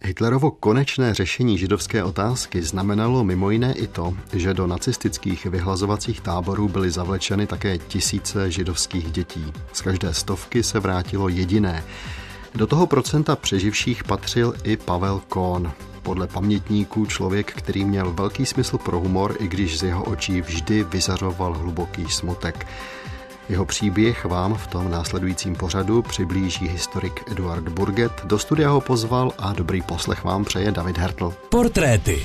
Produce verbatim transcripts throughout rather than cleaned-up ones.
Hitlerovo konečné řešení židovské otázky znamenalo mimo jiné i to, že do nacistických vyhlazovacích táborů byly zavlečeny také tisíce židovských dětí. Z každé stovky se vrátilo jediné. Do toho procenta přeživších patřil i Pavel Kohn. Podle pamětníků člověk, který měl velký smysl pro humor, i když z jeho očí vždy vyzařoval hluboký smutek. Jeho příběh vám v tom následujícím pořadu přiblíží historik Eduard Burget. Do studia ho pozval a dobrý poslech vám přeje David Hertl. Portréty.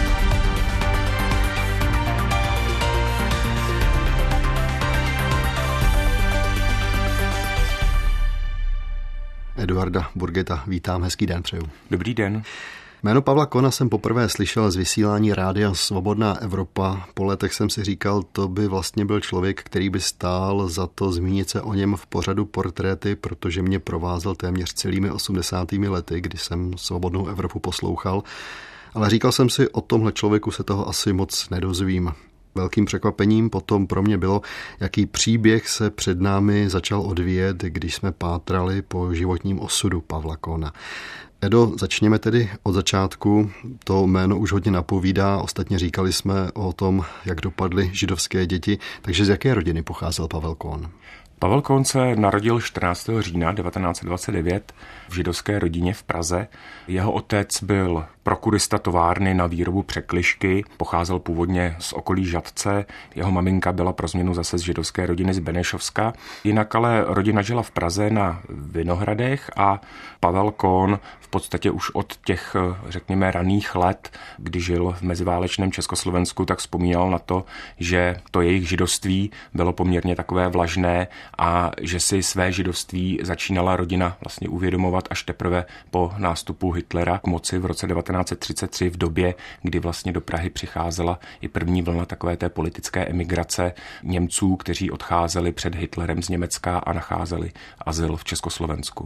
Eduarda Burgeta vítám, hezký den přeju. Dobrý den. Jméno Pavla Kohna jsem poprvé slyšel z vysílání rádia Svobodná Evropa. Po letech jsem si říkal, to by vlastně byl člověk, který by stál za to zmínit se o něm v pořadu Portréty, protože mě provázel téměř celými osmdesátými lety, kdy jsem Svobodnou Evropu poslouchal. Ale říkal jsem si, o tomhle člověku se toho asi moc nedozvím. Velkým překvapením potom pro mě bylo, jaký příběh se před námi začal odvíjet, když jsme pátrali po životním osudu Pavla Kohna. Edo, začněme tedy od začátku. To jméno už hodně napovídá. Ostatně říkali jsme o tom, jak dopadly židovské děti. Takže z jaké rodiny pocházel Pavel Kohn? Pavel Kohn se narodil čtrnáctého října devatenáct set dvacet devět v židovské rodině v Praze. Jeho otec byl prokurista továrny na výrobu překližky, pocházel původně z okolí Žatce, jeho maminka byla pro změnu zase z židovské rodiny z Benešovska. Jinak ale rodina žila v Praze na Vinohradech a Pavel Kohn v podstatě už od těch, řekněme, raných let, kdy žil v meziválečném Československu, tak vzpomínal na to, že to jejich židovství bylo poměrně takové vlažné a že si své židovství začínala rodina vlastně uvědomovat až teprve po nástupu Hitlera k moci v roce devatenáct set třicet tři, v době, kdy vlastně do Prahy přicházela i první vlna takové té politické emigrace Němců, kteří odcházeli před Hitlerem z Německa a nacházeli azyl v Československu.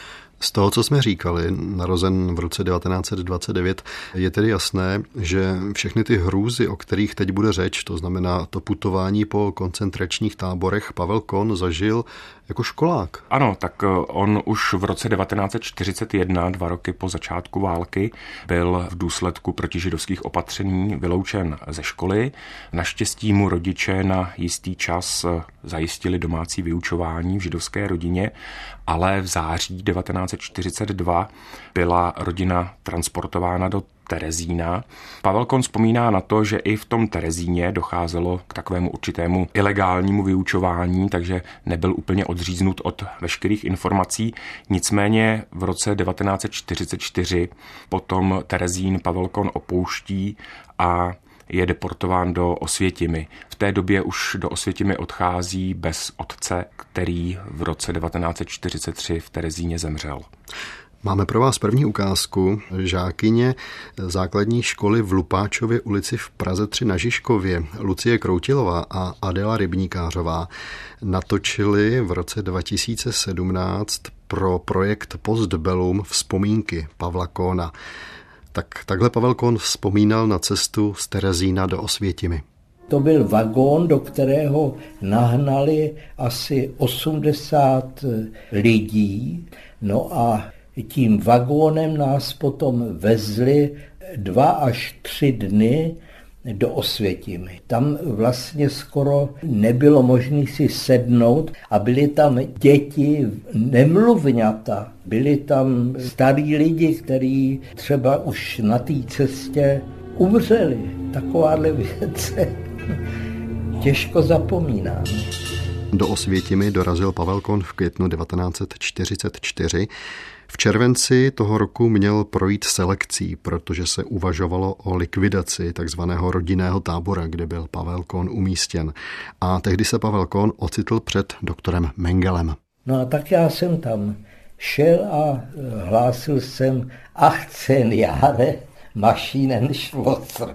Z toho, co jsme říkali, narozen v roce devatenáct set dvacet devět, je tedy jasné, že všechny ty hrůzy, o kterých teď bude řeč, to znamená to putování po koncentračních táborech, Pavel Kohn zažil jako školák. Ano, tak on už v roce devatenáct set čtyřicet jedna, dva roky po začátku války, byl v důsledku protižidovských opatření vyloučen ze školy. Naštěstí mu rodiče na jistý čas zajistili domácí vyučování v židovské rodině, ale v září devatenáct set čtyřicet dva byla rodina transportována do Terezína. Pavel Kohn vzpomíná na to, že i v tom Terezíně docházelo k takovému určitému ilegálnímu vyučování, takže nebyl úplně odříznut od veškerých informací. Nicméně v roce devatenáct set čtyřicet čtyři potom Terezín Pavel Kohn opouští a je deportován do Osvětimi. V té době už do Osvětimi odchází bez otce, který v roce devatenáct set čtyřicet tři v Terezíně zemřel. Máme pro vás první ukázku. Žákyně základní školy v Lupáčově ulici v Praze tři na Žižkově, Lucie Kroutilová a Adela Rybníkářová, natočili v roce dva tisíce sedmnáct pro projekt Postbellum vzpomínky Pavla Kohna. Tak takhle Pavel Kohn vzpomínal na cestu z Terezína do Osvětimi. To byl vagón, do kterého nahnali asi osmdesát lidí, no a tím vagónem nás potom vezli dva až tři dny do Osvětimi. Tam vlastně skoro nebylo možné si sednout a byli tam děti, nemluvňata, byli tam starí lidi, kteří třeba už na té cestě umřeli. Takováhle věc těžko zapomínám. Do Osvětimi dorazil Pavel Kohn v květnu devatenáct set čtyřicet čtyři. V červenci toho roku měl projít selekcí, protože se uvažovalo o likvidaci takzvaného rodinného tábora, kde byl Pavel Kohn umístěn. A tehdy se Pavel Kohn ocitl před doktorem Mengelem. No a tak já jsem tam šel a hlásil jsem achtzehn Jahre Maschinenschlosser.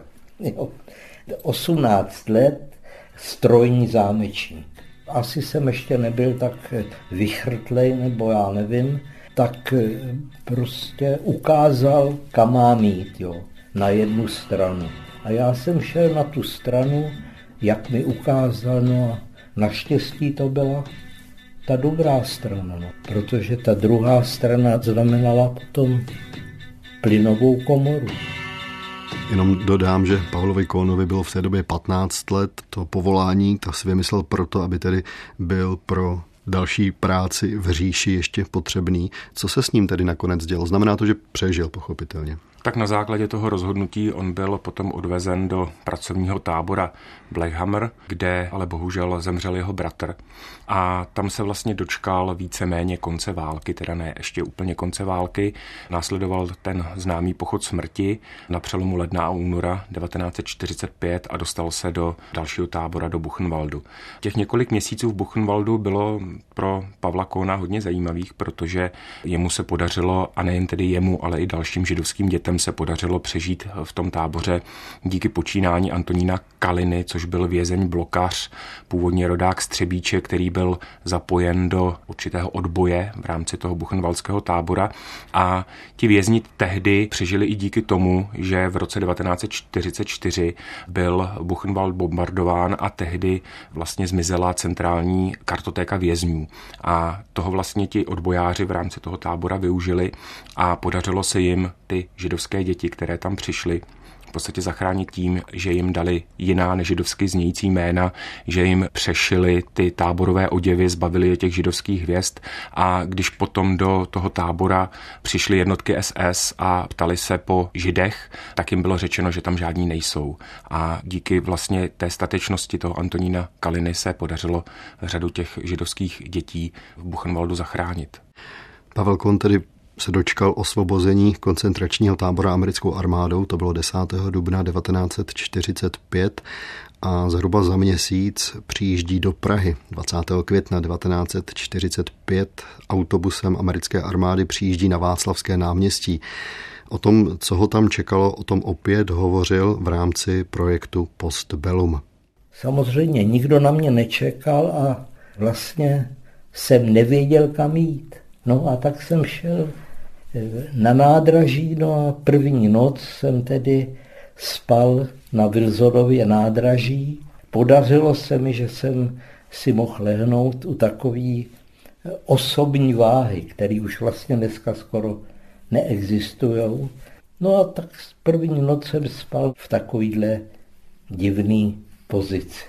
osmnáct let strojní zámečník. Asi jsem ještě nebyl tak vychrtlej, nebo já nevím, tak prostě ukázal, kam mám jít, jo, na jednu stranu. A já jsem šel na tu stranu, jak mi ukázal, no a naštěstí to byla ta dobrá strana, no, protože ta druhá strana znamenala potom plynovou komoru. Jenom dodám, že Pavlovi Kohnovi bylo v té době patnáct let. To povolání to si vymyslel proto, aby tedy byl pro další práci v říši ještě potřebný. Co se s ním tedy nakonec dělo? Znamená to, že přežil, pochopitelně. Tak na základě toho rozhodnutí on byl potom odvezen do pracovního tábora Blechhammer, kde ale bohužel zemřel jeho bratr. A tam se vlastně dočkal víceméně konce války, teda ne ještě úplně konce války. Následoval ten známý pochod smrti na přelomu ledna a února devatenáct set čtyřicet pět a dostal se do dalšího tábora do Buchenwaldu. Těch několik měsíců v Buchenwaldu bylo pro Pavla Kohna hodně zajímavých, protože jemu se podařilo, a nejen tedy jemu, ale i dalším židovským dětem se podařilo přežít v tom táboře díky počínání Antonína Kaliny, což byl vězeň blokař, původně rodák z Třebíče, který byl zapojen do určitého odboje v rámci toho buchenwaldského tábora. A ti vězni tehdy přežili i díky tomu, že v roce devatenáct set čtyřicet čtyři byl Buchenwald bombardován a tehdy vlastně zmizela centrální kartotéka vězňů. A toho vlastně ti odbojáři v rámci toho tábora využili a podařilo se jim ty židovské děti, které tam přišly, v podstatě zachránit tím, že jim dali jiná nežidovsky znějící jména, že jim přešili ty táborové oděvy, zbavili je těch židovských hvězd a když potom do toho tábora přišly jednotky S S a ptali se po židech, tak jim bylo řečeno, že tam žádní nejsou. A díky vlastně té statečnosti toho Antonína Kaliny se podařilo řadu těch židovských dětí v Buchenwaldu zachránit. Pavel Kohn tedy se dočkal osvobození koncentračního tábora americkou armádou, to bylo desátého dubna devatenáct set čtyřicet pět a zhruba za měsíc přijíždí do Prahy. dvacátého května devatenáct set čtyřicet pět autobusem americké armády přijíždí na Václavské náměstí. O tom, co ho tam čekalo, o tom opět hovořil v rámci projektu Postbellum. Samozřejmě nikdo na mě nečekal a vlastně jsem nevěděl, kam jít. No a tak jsem šel na nádraží, no a první noc jsem tedy spal na Wilsonově nádraží. Podařilo se mi, že jsem si mohl lehnout u takový osobní váhy, které už vlastně dneska skoro neexistujou. No a tak první noc jsem spal v takovýhle divný pozici.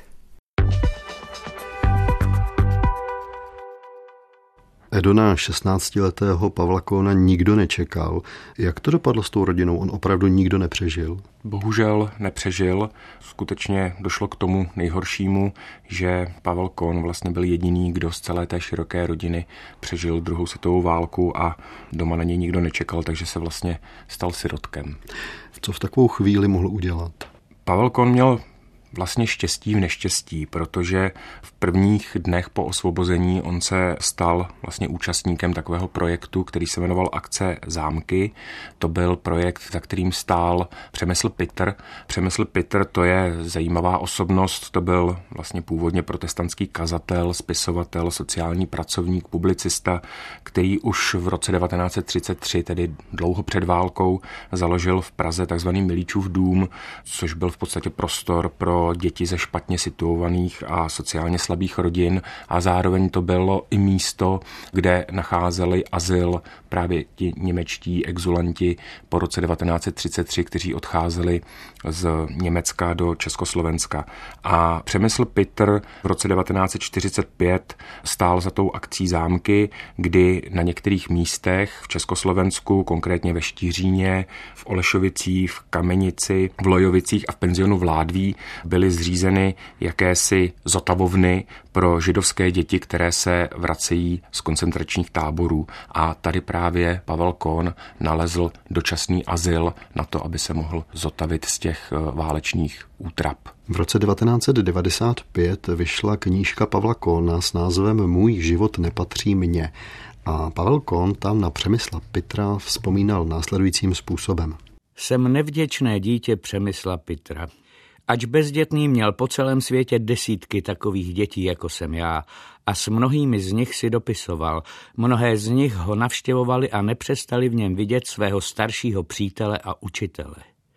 Edo, na šestnáctiletého Pavla Kohna nikdo nečekal. Jak to dopadlo s tou rodinou? On opravdu nikdo nepřežil? Bohužel nepřežil. Skutečně došlo k tomu nejhoršímu, že Pavel Kohn vlastně byl jediný, kdo z celé té široké rodiny přežil druhou světovou válku a doma na něj nikdo nečekal, takže se vlastně stal sirotkem. Co v takovou chvíli mohl udělat? Pavel Kohn měl vlastně štěstí v neštěstí, protože v prvních dnech po osvobození on se stal vlastně účastníkem takového projektu, který se jmenoval Akce zámky. To byl projekt, za kterým stál Přemysl Pitter. Přemysl Pitter, to je zajímavá osobnost, to byl vlastně původně protestantský kazatel, spisovatel, sociální pracovník, publicista, který už v roce devatenáct set třicet tři, tedy dlouho před válkou, založil v Praze takzvaný Milíčův dům, což byl v podstatě prostor pro děti ze špatně situovaných a sociálně slabých rodin a zároveň to bylo i místo, kde nacházeli azyl právě ti němečtí exulanti po roce devatenáct set třicet tři, kteří odcházeli z Německa do Československa. A Přemysl Pitter v roce devatenáct set čtyřicet pět stál za tou akcí zámky, kdy na některých místech v Československu, konkrétně ve Štiříně, v Olešovicích, v Kamenici, v Lojovicích a v penzionu v Ládví byly zřízeny jakési zotavovny pro židovské děti, které se vracejí z koncentračních táborů. A tady právě Pavel Kohn nalezl dočasný azyl na to, aby se mohl zotavit z těch válečných útrap. V roce devatenáct set devadesát pět vyšla knížka Pavla Kohna s názvem Můj život nepatří mně. A Pavel Kohn tam na Přemysla Pittra vzpomínal následujícím způsobem. Jsem nevděčné dítě Přemysla Pittra. Ač bezdětný, měl po celém světě desítky takových dětí, jako jsem já, a s mnohými z nich si dopisoval. Mnohé z nich ho navštěvovali a nepřestali v něm vidět svého staršího přítele a učitele.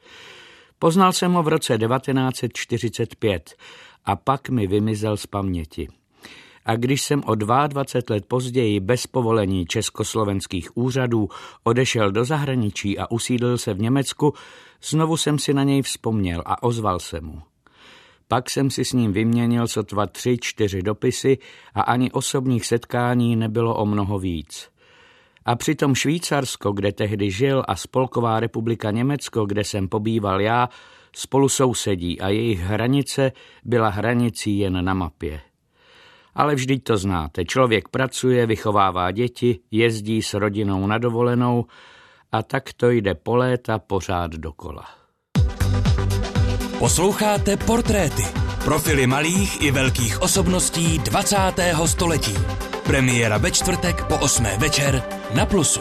Poznal jsem ho v roce devatenáct set čtyřicet pět a pak mi vymizel z paměti. A když jsem o dvacet dva let později bez povolení československých úřadů odešel do zahraničí a usídlil se v Německu, znovu jsem si na něj vzpomněl a ozval se mu. Pak jsem si s ním vyměnil sotva tři, čtyři dopisy a ani osobních setkání nebylo o mnoho víc. A přitom Švýcarsko, kde tehdy žil, a Spolková republika Německo, kde jsem pobýval já, spolu sousedí a jejich hranice byla hranicí jen na mapě. Ale vždyť to znáte, člověk pracuje, vychovává děti, jezdí s rodinou na dovolenou a tak to jde po léta pořád dokola. Posloucháte Portréty, profily malých i velkých osobností dvacátého století. Premiéra ve čtvrtek po osmé večer na Plusu.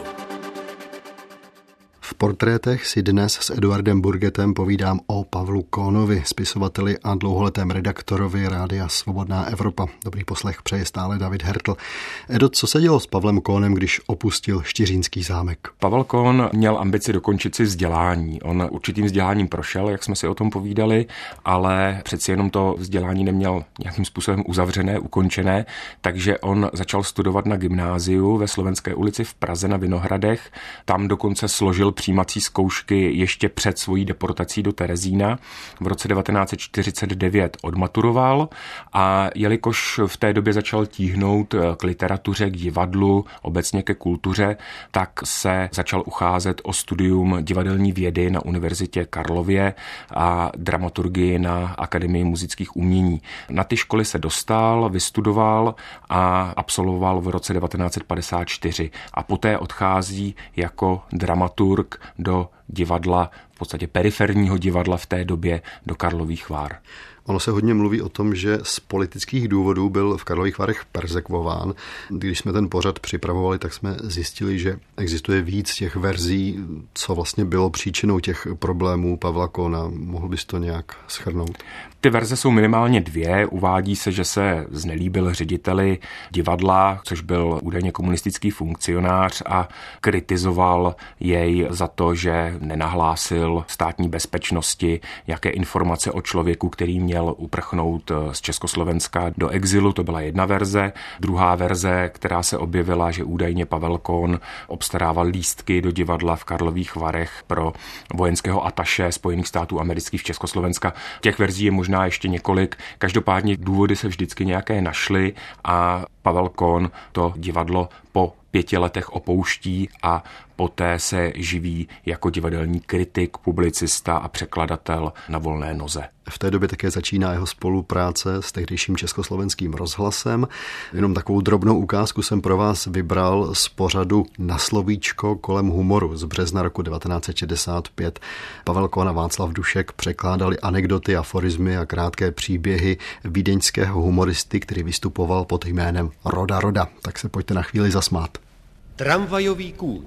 V Portrétech si dnes s Eduardem Burgetem povídám o Pavlu Kohnovi, spisovateli a dlouholetém redaktorovi Rádia Svobodná Evropa. Dobrý poslech přeje stále David Hertl. Edo, co se dělo s Pavlem Kohnem, když opustil Štiříňský zámek? Pavel Kohn měl ambici dokončit si vzdělání. On určitým vzděláním prošel, jak jsme si o tom povídali, ale přeci jenom to vzdělání neměl nějakým způsobem uzavřené, ukončené, takže on začal studovat na gymnáziu ve Slovenské ulici v Praze na Vinohradech. Tam dokonce složil přijímací zkoušky ještě před svojí deportací do Terezína. V roce devatenáct set čtyřicet devět odmaturoval a jelikož v té době začal tíhnout k literatuře, k divadlu, obecně ke kultuře, tak se začal ucházet o studium divadelní vědy na Univerzitě Karlově a dramaturgii na Akademii múzických umění. Na ty školy se dostal, vystudoval a absolvoval v roce devatenáct set padesát čtyři a poté odchází jako dramaturg do divadla, v podstatě periferního divadla v té době, do Karlových Vár. Ono se hodně mluví o tom, že z politických důvodů byl v Karlových Varech perzekvován. Když jsme ten pořad připravovali, tak jsme zjistili, že existuje víc těch verzí, co vlastně bylo příčinou těch problémů Pavla Kohna. Mohl bys to nějak shrnout? Ty verze jsou minimálně dvě. Uvádí se, že se znelíbil řediteli divadla, což byl údajně komunistický funkcionář a kritizoval jej za to, že nenahlásil státní bezpečnosti jaké informace o člověku, který měl uprchnout z Československa do exilu. To byla jedna verze. Druhá verze, která se objevila, že údajně Pavel Kohn obstarával lístky do divadla v Karlových Varech pro vojenského ataše Spojených států amerických v Československa. Těch verzí je možná ještě několik. Každopádně důvody se vždycky nějaké našly a Pavel Kohn to divadlo po pěti letech opouští a poté se živí jako divadelní kritik, publicista a překladatel na volné noze. V té době také začíná jeho spolupráce s tehdejším Československým rozhlasem. Jenom takovou drobnou ukázku jsem pro vás vybral z pořadu Na slovíčko kolem humoru z března roku devatenáct set šedesát pět. Pavel Kohn a Václav Dušek překládali anekdoty, aforismy a krátké příběhy vídeňského humoristy, který vystupoval pod jménem Roda Roda. Tak se pojďte na chvíli zasmát. Tramvajový kůň.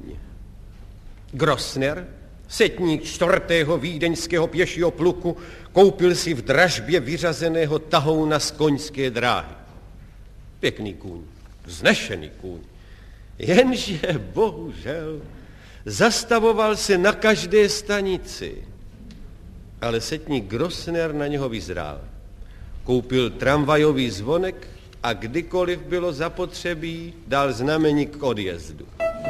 Grossner, setník čtvrtého vídeňského pěšího pluku, koupil si v dražbě vyřazeného tahouna z koňské dráhy. Pěkný kůň, vznešený kůň. Jenže bohužel zastavoval se na každé stanici. Ale setník Grossner na něho vyzrál. Koupil tramvajový zvonek a kdykoliv bylo zapotřebí, dal znameník k odjezdu.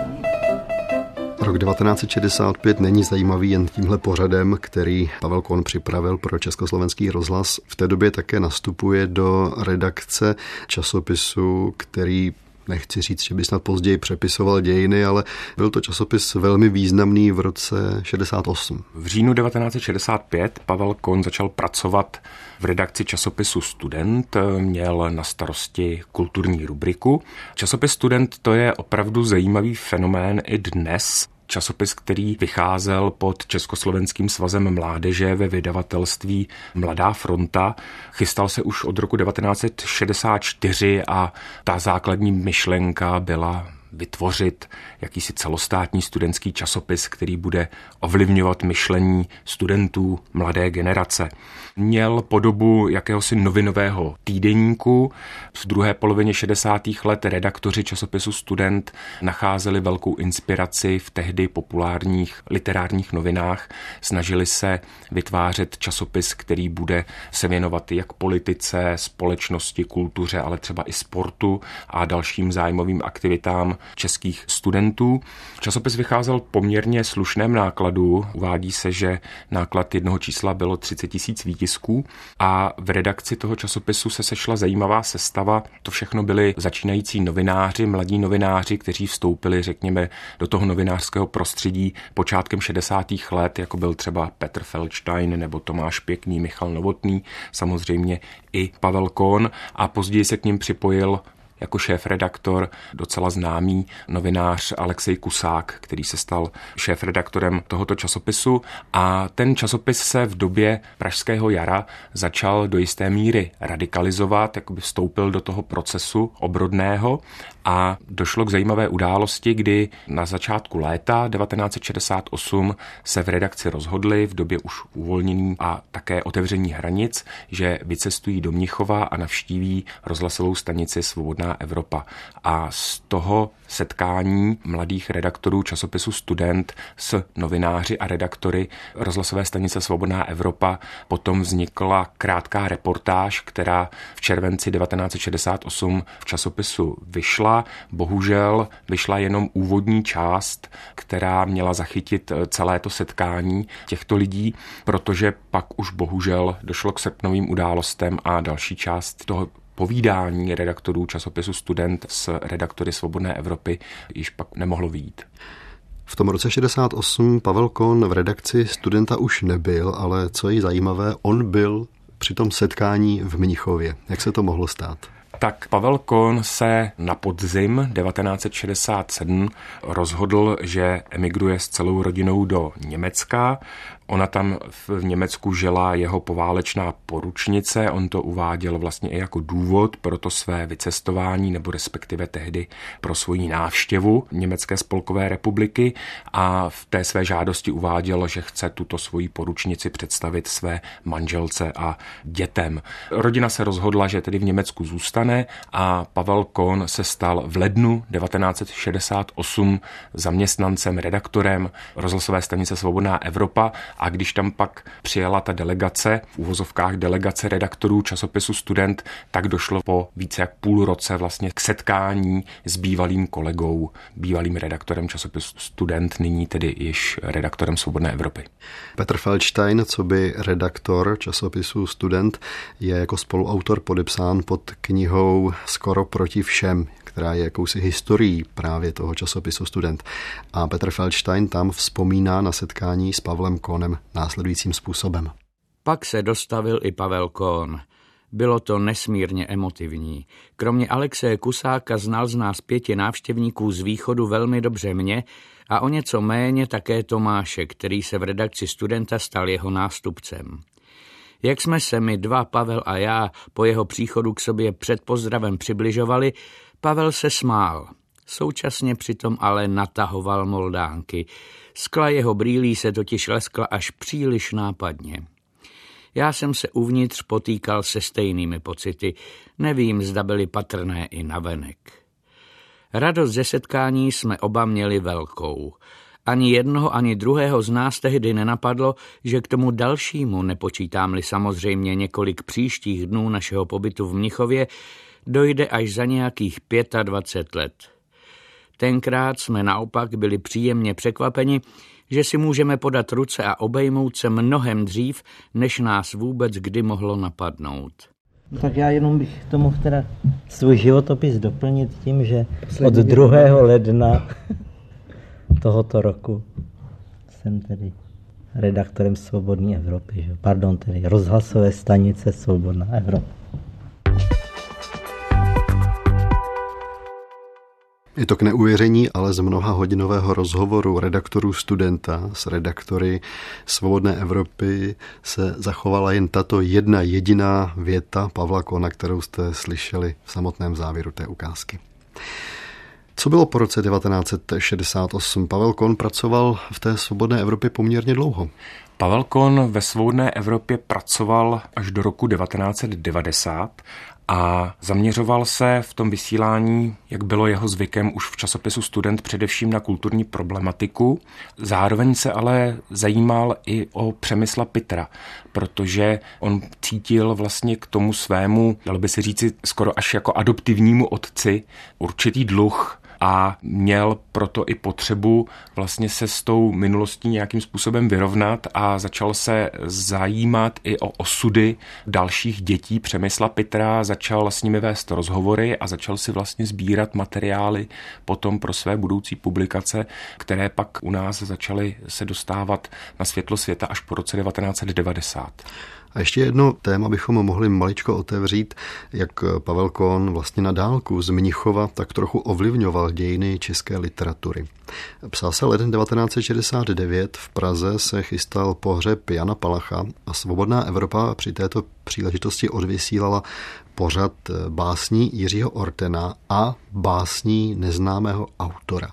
Rok devatenáct set šedesát pět není zajímavý jen tímhle pořadem, který Pavel Kohn připravil pro Československý rozhlas. V té době také nastupuje do redakce časopisu, který nechci říct, že by snad později přepisoval dějiny, ale byl to časopis velmi významný v roce šedesát osm. V říjnu devatenáct set šedesát pět Pavel Kohn začal pracovat v redakci časopisu Student, měl na starosti kulturní rubriku. Časopis Student to je opravdu zajímavý fenomén i dnes. Časopis, který vycházel pod Československým svazem mládeže ve vydavatelství Mladá fronta. Chystal se už od roku devatenáct set šedesát čtyři a ta základní myšlenka byla vytvořit jakýsi celostátní studentský časopis, který bude ovlivňovat myšlení studentů mladé generace. Měl podobu jakéhosi novinového týdeníku. V druhé polovině šedesátých let redaktoři časopisu Student nacházeli velkou inspiraci v tehdy populárních literárních novinách. Snažili se vytvářet časopis, který bude se věnovat jak politice, společnosti, kultuře, ale třeba i sportu a dalším zájmovým aktivitám českých studentů. Časopis vycházel poměrně slušném nákladu. Uvádí se, že náklad jednoho čísla bylo třicet tisíc výtisků a v redakci toho časopisu se sešla zajímavá sestava. To všechno byli začínající novináři, mladí novináři, kteří vstoupili, řekněme, do toho novinářského prostředí počátkem šedesátých let, jako byl třeba Petr Feldstein nebo Tomáš Pěkný, Michal Novotný, samozřejmě i Pavel Kohn, a později se k nim připojil jako šéfredaktor docela známý novinář Alexej Kusák, který se stal šéfredaktorem tohoto časopisu, a ten časopis se v době pražského jara začal do jisté míry radikalizovat, jakoby vstoupil do toho procesu obrodného a došlo k zajímavé události, kdy na začátku léta devatenáct set šedesát osm se v redakci rozhodli v době už uvolnění a také otevření hranic, že vycestují do Mnichova a navštíví rozhlasovou stanici Svobodná Evropa. A z toho setkání mladých redaktorů časopisu Student s novináři a redaktory rozhlasové stanice Svobodná Evropa potom vznikla krátká reportáž, která v červenci devatenáct set šedesát osm v časopisu vyšla. Bohužel vyšla jenom úvodní část, která měla zachytit celé to setkání těchto lidí, protože pak už bohužel došlo k srpnovým událostem a další část toho povídání redaktorů časopisu Student s redaktory Svobodné Evropy již pak nemohlo vyjít. V tom roce šedesát osm Pavel Kohn v redakci Studenta už nebyl, ale co je zajímavé, on byl při tom setkání v Mnichově. Jak se to mohlo stát? Tak Pavel Kohn se na podzim devatenáct set šedesát sedm rozhodl, že emigruje s celou rodinou do Německa. Ona tam v Německu žila jeho poválečná poručnice, on to uváděl vlastně i jako důvod pro to své vycestování, nebo respektive tehdy pro svoji návštěvu Německé spolkové republiky, a v té své žádosti uváděl, že chce tuto svoji poručnici představit své manželce a dětem. Rodina se rozhodla, že tedy v Německu zůstane, a Pavel Kohn se stal v lednu devatenáct set šedesát osm zaměstnancem, redaktorem rozhlasové stanice Svobodná Evropa. A když tam pak přijela ta delegace, v uvozovkách delegace redaktorů časopisu Student, tak došlo po více jak půl roce vlastně k setkání s bývalým kolegou, bývalým redaktorem časopisu Student, nyní tedy již redaktorem Svobodné Evropy. Petr Feldstein, co by redaktor časopisu Student, je jako spoluautor podepsán pod knihou Skoro proti všem, která je jakousi historií právě toho časopisu Student. A Petr Feldstein tam vzpomíná na setkání s Pavlem Kohnem následujícím způsobem. Pak se dostavil i Pavel Kohn. Bylo to nesmírně emotivní. Kromě Alexeje Kusáka znal z nás pěti návštěvníků z východu velmi dobře mě a o něco méně také Tomáše, který se v redakci Studenta stal jeho nástupcem. Jak jsme se my dva, Pavel a já, po jeho příchodu k sobě před pozdravem přibližovali, Pavel se smál. Současně přitom ale natahoval moldánky. Skla jeho brýlí se totiž leskla až příliš nápadně. Já jsem se uvnitř potýkal se stejnými pocity. Nevím, zda byly patrné i navenek. Radost ze setkání jsme oba měli velkou. Ani jednoho, ani druhého z nás tehdy nenapadlo, že k tomu dalšímu, nepočítám-li samozřejmě několik příštích dnů našeho pobytu v Mnichově, dojde až za nějakých dvacet pět let. Tenkrát jsme naopak byli příjemně překvapeni, že si můžeme podat ruce a obejmout se mnohem dřív, než nás vůbec kdy mohlo napadnout. Tak já jenom bych tomu teda svůj životopis doplnit tím, že od druhého ledna tohoto roku jsem tedy redaktorem Svobodné Evropy, že? Pardon, tedy rozhlasové stanice Svobodná Evropa. Je to k neuvěření, ale z mnoha hodinového rozhovoru redaktorů Studenta s redaktory Svobodné Evropy se zachovala jen tato jedna jediná věta Pavla Kohna, kterou jste slyšeli v samotném závěru té ukázky. Co bylo po roce devatenáct set šedesát osm? Pavel Kohn pracoval v té svobodné Evropě poměrně dlouho. Pavel Kohn ve svobodné Evropě pracoval až do roku devatenáct set devadesát a zaměřoval se v tom vysílání, jak bylo jeho zvykem už v časopisu Student, především na kulturní problematiku. Zároveň se ale zajímal i o Přemysla Pitra, protože on cítil vlastně k tomu svému, dalo by se říci skoro až jako adoptivnímu otci, určitý dluh a měl proto i potřebu vlastně se s tou minulostí nějakým způsobem vyrovnat a začal se zajímat i o osudy dalších dětí Přemysla Pitra, začal s nimi vést rozhovory a začal si vlastně sbírat materiály potom pro své budoucí publikace, které pak u nás začaly se dostávat na světlo světa až po roce devatenáct set devadesát. A ještě jedno téma bychom mohli maličko otevřít, jak Pavel Kohn vlastně na dálku z Mnichova tak trochu ovlivňoval dějiny české literatury. Psal se leden devatenáct set šedesát devět, v Praze se chystal pohřeb Jana Palacha a Svobodná Evropa při této příležitosti odvysílala pořad básní Jiřího Ortena a básní neznámého autora.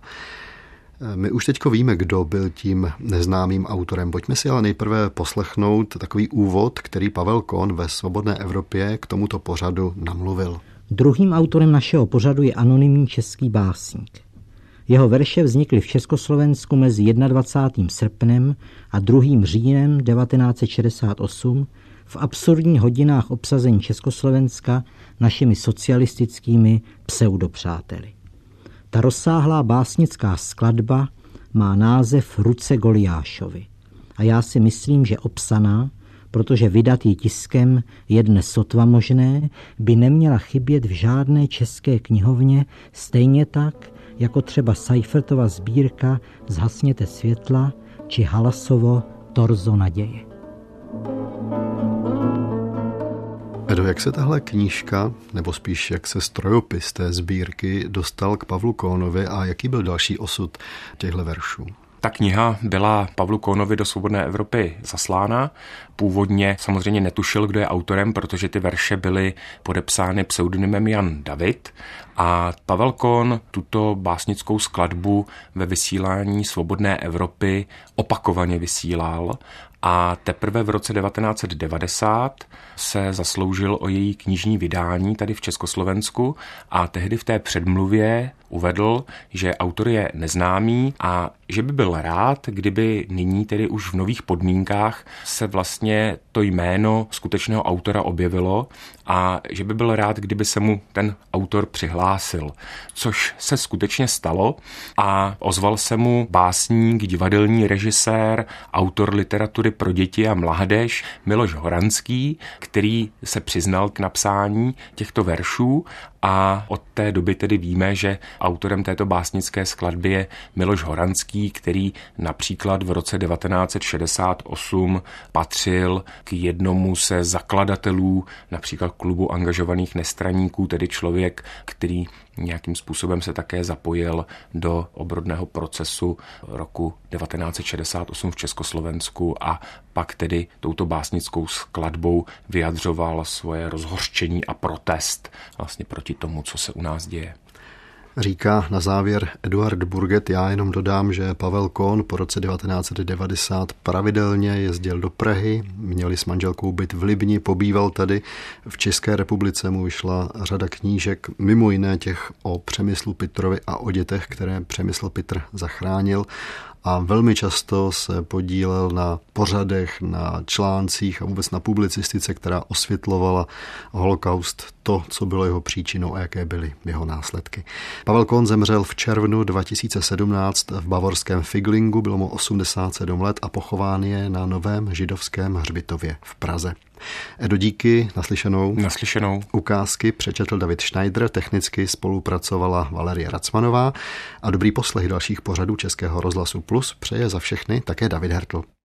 My už teďko víme, kdo byl tím neznámým autorem. Pojďme si ale nejprve poslechnout takový úvod, který Pavel Kohn ve Svobodné Evropě k tomuto pořadu namluvil. Druhým autorem našeho pořadu je anonymní český básník. Jeho verše vznikly v Československu mezi dvacátým prvním srpnem a druhým říjnem devatenáct set šedesát osm v absurdních hodinách obsazení Československa našimi socialistickými pseudopřáteli. Ta rozsáhlá básnická skladba má název Ruce Goliášovi. A já si myslím, že opsaná, protože vydat ji tiskem je dnes sotva možné, by neměla chybět v žádné české knihovně, stejně tak, jako třeba Seifertova sbírka Zhasněte světla či Halasovo Torzo naděje. Edo, jak se tahle knížka, nebo spíš jak se strojopis té sbírky dostal k Pavlu Kohnovi a jaký byl další osud těchto veršů? Ta kniha byla Pavlu Kohnovi do Svobodné Evropy zaslána. Původně samozřejmě netušil, kdo je autorem, protože ty verše byly podepsány pseudonymem Jan David. A Pavel Kohn tuto básnickou skladbu ve vysílání Svobodné Evropy opakovaně vysílal a teprve v roce devatenáct set devadesát se zasloužil o její knižní vydání tady v Československu a tehdy v té předmluvě uvedl, že autor je neznámý a že by byl rád, kdyby nyní tedy už v nových podmínkách se vlastně to jméno skutečného autora objevilo a že by byl rád, kdyby se mu ten autor přihlásil, což se skutečně stalo a ozval se mu básník, divadelní režisér, autor literatury pro děti a mládež Miloš Horanský, který se přiznal k napsání těchto veršů a od té doby tedy víme, že autorem této básnické skladby je Miloš Horanský, který například v roce devatenáct set šedesát osm patřil k jednomu ze zakladatelů například klubu angažovaných nestraníků, tedy člověk, který nějakým způsobem se také zapojil do obrodného procesu roku devatenáct set šedesát osm v Československu a pak tedy touto básnickou skladbou vyjadřoval svoje rozhořčení a protest vlastně proti tomu, co se u nás děje. Říká na závěr Eduard Burget. Já jenom dodám, že Pavel Kohn po roce devatenáct set devadesát pravidelně jezdil do Prahy, měli s manželkou byt v Libni, pobýval tady. V České republice mu vyšla řada knížek, mimo jiné těch o Přemyslu Pitrovi a o dětech, které Přemysl Pitr zachránil. A velmi často se podílel na pořadech, na článcích a vůbec na publicistice, která osvětlovala holokaust, to, co bylo jeho příčinou a jaké byly jeho následky. Pavel Kohn zemřel v červnu dva tisíce sedmnáct v bavorském Figlingu, bylo mu osmdesát sedm let a pochován je na Novém židovském hřbitově v Praze. Edo, díky, naslyšenou. Naslyšenou. Ukázky přečetl David Schneider, technicky spolupracovala Valerie Racmanová a dobrý poslech dalších pořadů Českého rozhlasu Plus přeje za všechny také David Hertl.